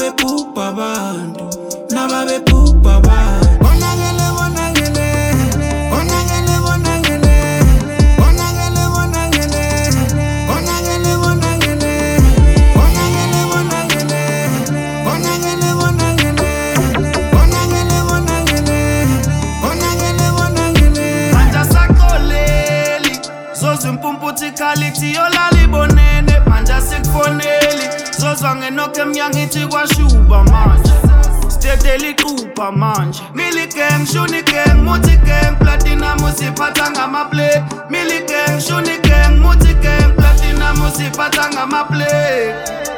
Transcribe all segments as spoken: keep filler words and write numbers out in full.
nababebhubha abantu, nababebhubha abantu. Bonakele bonakele, bonakele bonakele, bonakele bonakele, bonakele bonakele, bonakele bonakele, bonakele bonakele, bonakele bonakele, bonakele bonakele. Manja sakoleli, zozwa impumputhi khalithi yolali bonene. Manja sikufoneli, zozwa ngenoke emnyango ithi kwashuba manje. Stedeli kupa manje. Milli gang, shuni gang, muti gang, platinum usiphatha ngamaplay. Milli gang, shuni gang, muti gang, platinum usiphatha ngamaplay.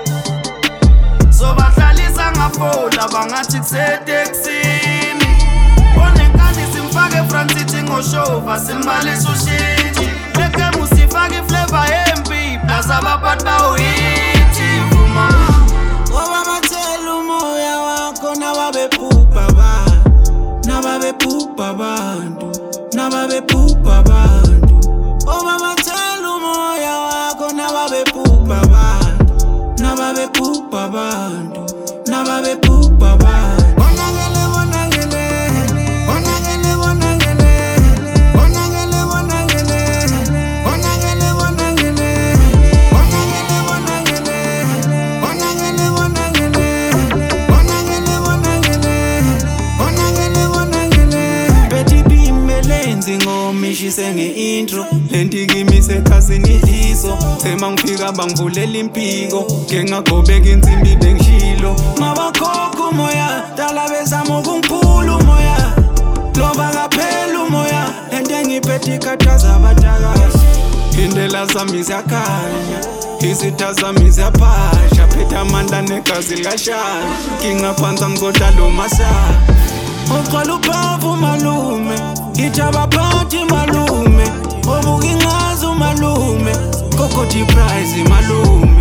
So bahlalisa ngafola bangathi kuseteksini. Onenkani simfake front sithi ngoshova simbalisa ushintshi. Leke musifake iflavor embi plus abaphathi bawuyithi vuma. Ngoba bathela umoya wakho nababebhubha abantu, nababebhubha abantu, nababebhubha abantu. Ngoba bathela umoya wakho nababebhubha abantu, nababebhubha abantu, nababebhubha abantu. Bonakele bonakele, bonakele bonakele, bonakele bonakele, bonakele bonakele, bonakele bonakele, bonakele bonakele, bonakele bonakele, bonakele bonakele. Betty B melenzi ngomishise nge-intro, lentikimisa ekhasini idliso. Sema ngifika bangivulela impiko, ngengagobeka insimbi bengishilo. Mabakhokha umoya, dala bezama ukungiphula umoya. Loba kaphela umoya, lento engiphethe ikhathaza abatakazi. Indlela zami ziyakhanya, izitha zami ziyaphasha. Phethe amandla negazi likashaya, ngingaphansi ngizohlala umasaya. Uqala uphavu malume, ngithi abaphathi malume. Obuka ingazi umalume, kokothi prize malume.